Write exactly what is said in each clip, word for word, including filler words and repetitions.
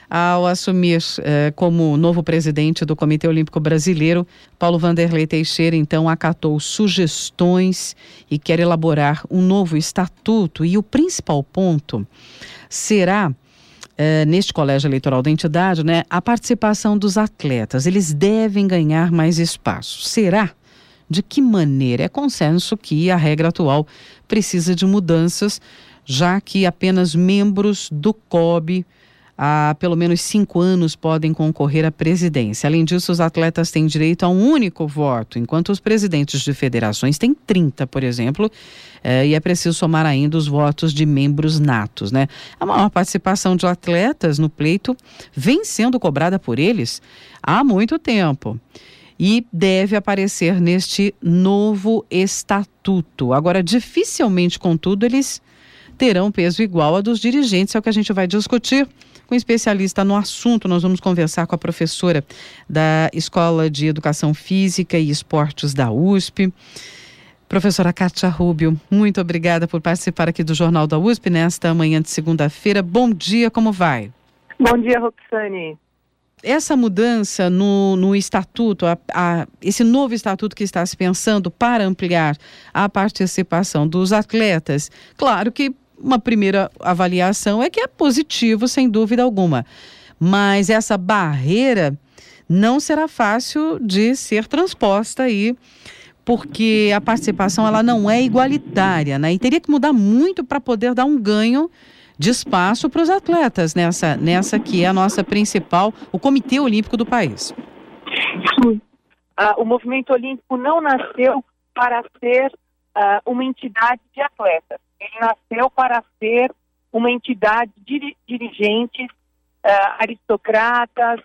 Ao assumir eh, como novo presidente do Comitê Olímpico Brasileiro, Paulo Vanderlei Teixeira, então, acatou sugestões e quer elaborar um novo estatuto. E o principal ponto será, eh, neste colégio eleitoral da entidade, né, a participação dos atletas. Eles devem ganhar mais espaço. Será? De que maneira? É consenso que a regra atual precisa de mudanças, já que apenas membros do C O B há pelo menos cinco anos podem concorrer à presidência. Além disso, os atletas têm direito a um único voto, enquanto os presidentes de federações têm trinta, por exemplo, eh, e é preciso somar ainda os votos de membros natos, né? A maior participação de atletas no pleito vem sendo cobrada por eles há muito tempo e deve aparecer neste novo estatuto. Agora, dificilmente, contudo, eles terão peso igual a dos dirigentes, é o que a gente vai discutir com um especialista no assunto. Nós vamos conversar com a professora da Escola de Educação Física e Esportes da U S P, professora Kátia Rubio. Muito obrigada por participar aqui do Jornal da U S P nesta manhã de segunda-feira. Bom dia, como vai? Bom dia, Roxane. Essa mudança no, no estatuto, a, a, esse novo estatuto que está se pensando para ampliar a participação dos atletas, claro que uma primeira avaliação é que é positivo, sem dúvida alguma. Mas essa barreira não será fácil de ser transposta aí, porque a participação ela não é igualitária, né? E teria que mudar muito para poder dar um ganho de espaço para os atletas nessa, nessa que é a nossa principal, o Comitê Olímpico do país. Sim. Ah, o movimento olímpico não nasceu para ser ah, uma entidade de atletas. Ele nasceu para ser uma entidade de dirigentes, uh, aristocratas,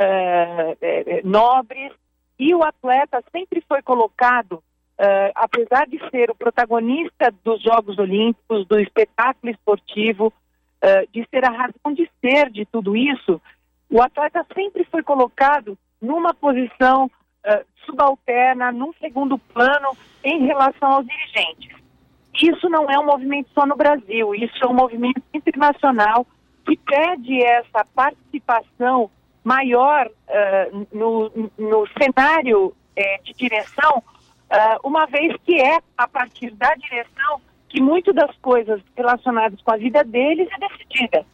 uh, eh, nobres, e o atleta sempre foi colocado, uh, apesar de ser o protagonista dos Jogos Olímpicos, do espetáculo esportivo, uh, de ser a razão de ser de tudo isso, o atleta sempre foi colocado numa posição uh, subalterna, num segundo plano em relação aos dirigentes. Isso não é um movimento só no Brasil, isso é um movimento internacional que pede essa participação maior uh, no, no cenário uh, de direção, uh, uma vez que é a partir da direção que muitas das coisas relacionadas com a vida deles é decidida.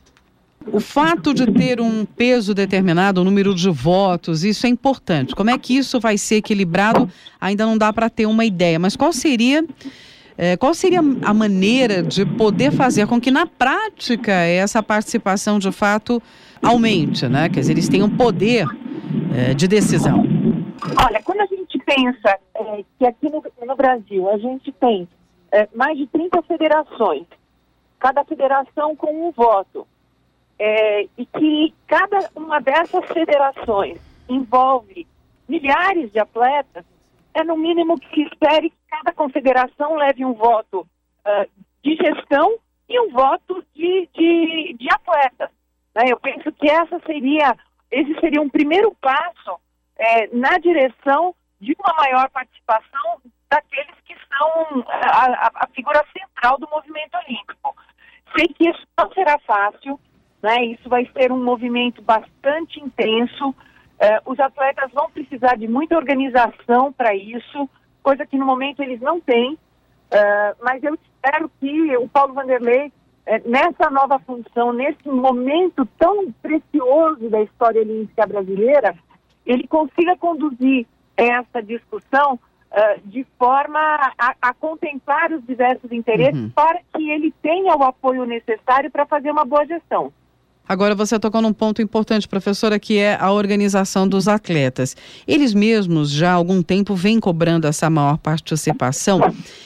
O fato de ter um peso determinado, um número de votos, isso é importante. Como é que isso vai ser equilibrado? Ainda não dá para ter uma ideia, mas qual seria... É, qual seria a maneira de poder fazer com que, na prática, essa participação, de fato, aumente, né? Quer dizer, eles tenham poder é, de decisão. Olha, quando a gente pensa é, que aqui no, no Brasil a gente tem é, mais de trinta federações, cada federação com um voto, é, e que cada uma dessas federações envolve milhares de atletas, é no mínimo que se espere que cada confederação leve um voto uh, de gestão e um voto de, de, de atletas. Né? Eu penso que essa seria, esse seria um primeiro passo é, na direção de uma maior participação daqueles que são a, a, a figura central do movimento olímpico. Sei que isso não será fácil, né? Isso vai ser um movimento bastante intenso. Uh, os atletas vão precisar de muita organização para isso, coisa que no momento eles não têm, uh, mas eu espero que o Paulo Vanderlei, uh, nessa nova função, nesse momento tão precioso da história olímpica brasileira, ele consiga conduzir essa discussão uh, de forma a, a contemplar os diversos interesses, uhum, para que ele tenha o apoio necessário para fazer uma boa gestão. Agora você tocou num ponto importante, professora, que é a organização dos atletas. Eles mesmos já há algum tempo vêm cobrando essa maior participação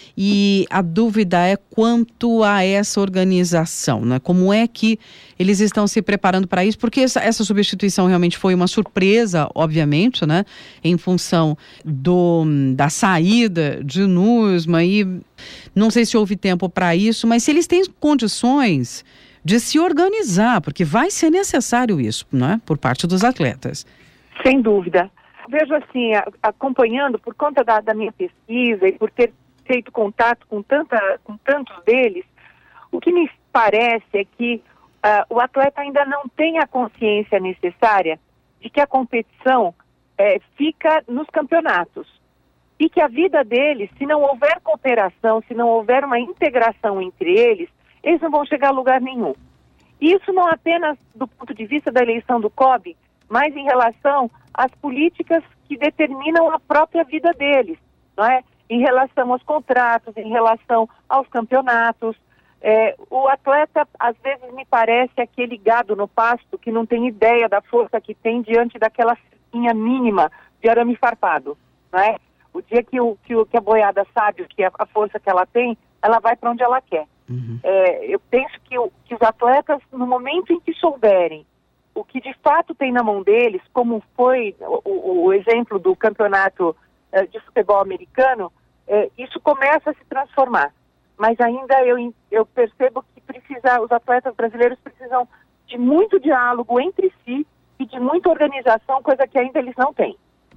e a dúvida é quanto a essa organização, né? Como é que eles estão se preparando para isso? Porque essa, essa substituição realmente foi uma surpresa, obviamente, né? Em função do, da saída de Nussmann, e não sei se houve tempo para isso, mas se eles têm condições de se organizar, porque vai ser necessário isso, não é? Por parte dos atletas. Sem dúvida. Vejo assim, a, acompanhando, por conta da, da minha pesquisa e por ter feito contato com, tanta, com tantos deles, o que me parece é que uh, o atleta ainda não tem a consciência necessária de que a competição é, fica nos campeonatos. E que a vida deles, se não houver cooperação, se não houver uma integração entre eles, eles não vão chegar a lugar nenhum. Isso não apenas do ponto de vista da eleição do C O B, mas em relação às políticas que determinam a própria vida deles, não é? Em relação aos contratos, em relação aos campeonatos. É, o atleta, às vezes, me parece aquele gado no pasto que não tem ideia da força que tem diante daquela cerquinha mínima de arame farpado, não é? O dia que, o, que, o, que a boiada sabe o que é a força que ela tem, ela vai para onde ela quer. Uhum. É, eu penso que, o, que os atletas, no momento em que souberem o que de fato tem na mão deles, como foi o, o exemplo do campeonato uh, de futebol americano, uh, isso começa a se transformar. Mas ainda eu, eu percebo que precisa, os atletas brasileiros precisam de muito diálogo entre si e de muita organização, coisa que ainda eles não têm.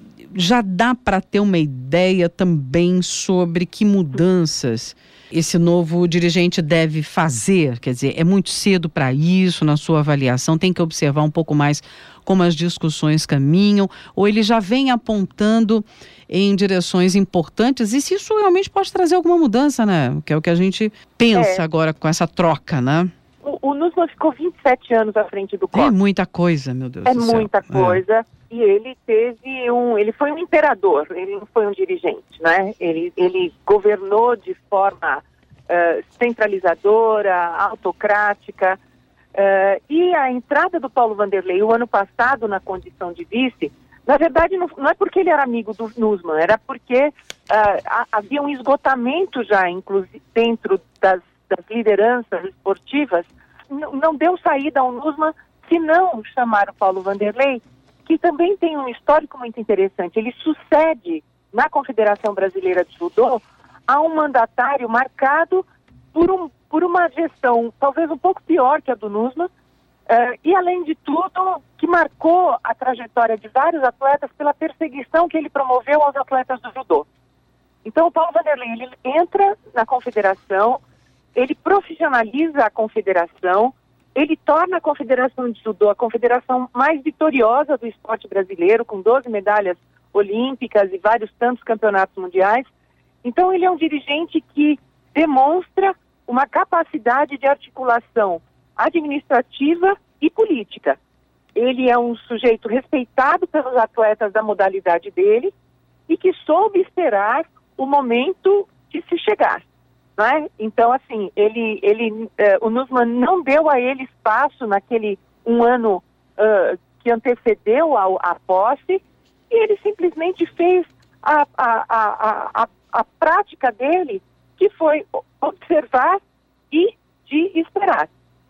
Já dá para ter uma ideia também sobre que mudanças esse novo dirigente deve fazer? Quer dizer, é muito cedo para isso na sua avaliação? Tem que observar um pouco mais como as discussões caminham? Ou ele já vem apontando em direções importantes? E se isso realmente pode trazer alguma mudança, né? Que é o que a gente pensa é. agora com essa troca, né? O, o Nussmann ficou vinte e sete anos à frente do C O B. É muita coisa, meu Deus é do céu. É muita coisa. E ele teve um, ele foi um imperador, ele não foi um dirigente, né? Ele, ele governou de forma uh, centralizadora, autocrática, uh, e a entrada do Paulo Vanderlei o ano passado na condição de vice, na verdade não, não é porque ele era amigo do Nussmann, era porque uh, havia um esgotamento já, inclusive dentro das, das lideranças esportivas, N- não deu saída ao Nussmann se não chamar o Paulo Vanderlei, que também tem um histórico muito interessante. Ele sucede na Confederação Brasileira de Judô a um mandatário marcado por, um, por uma gestão talvez um pouco pior que a do Nussmann, uh, e além de tudo, que marcou a trajetória de vários atletas pela perseguição que ele promoveu aos atletas do judô. Então o Paulo Vanderlei, ele entra na confederação, ele profissionaliza a confederação, ele torna a Confederação de Judô a confederação mais vitoriosa do esporte brasileiro, com doze medalhas olímpicas e vários tantos campeonatos mundiais. Então ele é um dirigente que demonstra uma capacidade de articulação administrativa e política. Ele é um sujeito respeitado pelos atletas da modalidade dele e que soube esperar o momento de se chegar. Né? Então, assim, ele, ele, eh, o Nussmann não deu a ele espaço naquele um ano uh, que antecedeu a, a posse, e ele simplesmente fez a, a, a, a, a prática dele, que foi observar e de esperar.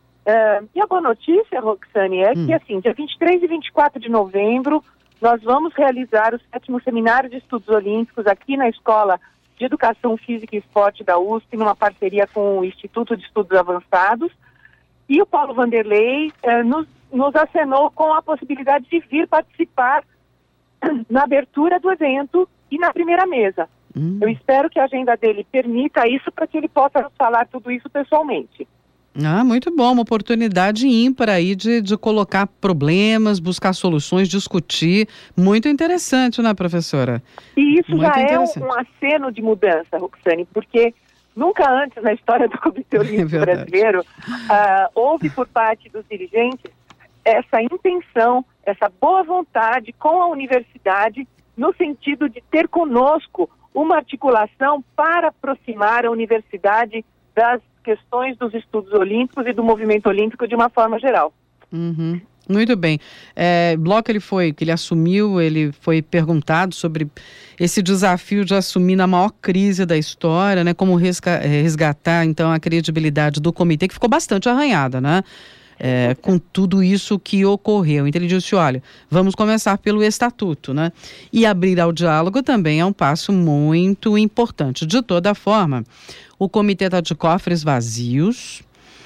Uh, e a boa notícia, Roxane, é hum. que, assim, dia vinte e três e vinte e quatro de novembro, nós vamos realizar o sétimo Seminário de Estudos Olímpicos aqui na Escola de Educação Física e Esporte da U S P, numa parceria com o Instituto de Estudos Avançados, e o Paulo Vanderlei eh, nos, nos acenou com a possibilidade de vir participar na abertura do evento e na primeira mesa. Hum. Eu espero que a agenda dele permita isso para que ele possa nos falar tudo isso pessoalmente. Ah, muito bom, uma oportunidade ímpar aí de, de colocar problemas, buscar soluções, discutir. Muito interessante, né, professora? E isso muito já é um, um aceno de mudança, Roxane, porque nunca antes na história do Comitê Olímpico é Brasileiro uh, houve por parte dos dirigentes essa intenção, essa boa vontade com a universidade, no sentido de ter conosco uma articulação para aproximar a universidade das questões dos estudos olímpicos e do movimento olímpico de uma forma geral. Uhum. Muito bem. É, bloco ele foi, que ele assumiu, ele foi perguntado sobre esse desafio de assumir na maior crise da história, né? Como resga- resgatar, então, a credibilidade do comitê, que ficou bastante arranhada, né? É, com tudo isso que ocorreu. Então ele disse, olha, vamos começar pelo estatuto, né? E abrir ao diálogo também é um passo muito importante. De toda forma, o comitê está de cofres vazios,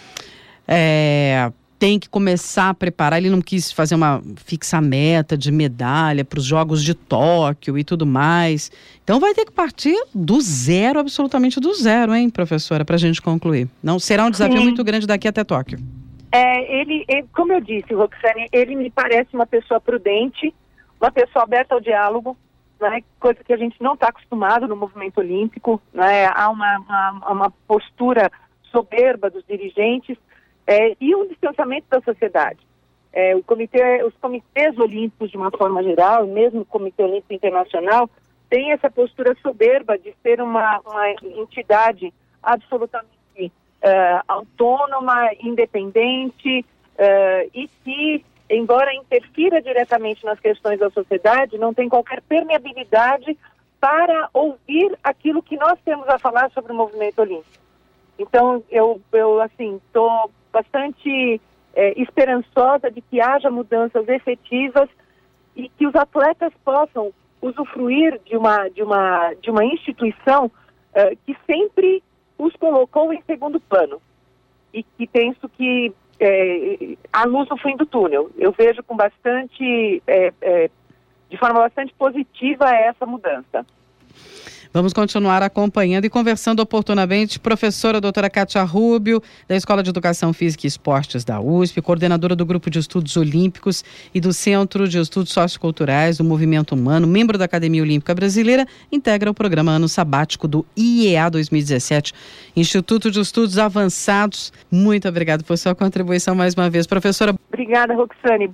é, tem que começar a preparar, ele não quis fazer uma fixa meta de medalha para os Jogos de Tóquio e tudo mais. Então vai ter que partir do zero, absolutamente do zero, hein, professora, para a gente concluir. Não, será um desafio Sim. muito grande daqui até Tóquio. É, ele, ele, como eu disse, Roxane, ele me parece uma pessoa prudente, uma pessoa aberta ao diálogo, né, coisa que a gente não está acostumado no movimento olímpico, né, há uma, uma, uma postura soberba dos dirigentes é, e um distanciamento da sociedade. É, o comitê, os comitês olímpicos, de uma forma geral, mesmo o Comitê Olímpico Internacional, tem essa postura soberba de ser uma, uma entidade absolutamente uh, autônoma, independente uh, e que, embora interfira diretamente nas questões da sociedade, não tem qualquer permeabilidade para ouvir aquilo que nós temos a falar sobre o movimento olímpico. Então, eu, eu assim, estou bastante é, esperançosa de que haja mudanças efetivas e que os atletas possam usufruir de uma, de uma, de uma instituição é, que sempre os colocou em segundo plano e que penso que é, há luz no fim do túnel. Eu vejo com bastante, é, é, de forma bastante positiva essa mudança. Vamos continuar acompanhando e conversando oportunamente. Professora doutora Kátia Rubio, da Escola de Educação Física e Esportes da U S P, coordenadora do Grupo de Estudos Olímpicos e do Centro de Estudos Socioculturais do Movimento Humano, membro da Academia Olímpica Brasileira, integra o programa Ano Sabático do I E A dois mil e dezessete, Instituto de Estudos Avançados. Muito obrigada por sua contribuição mais uma vez, professora. Obrigada, Roxane.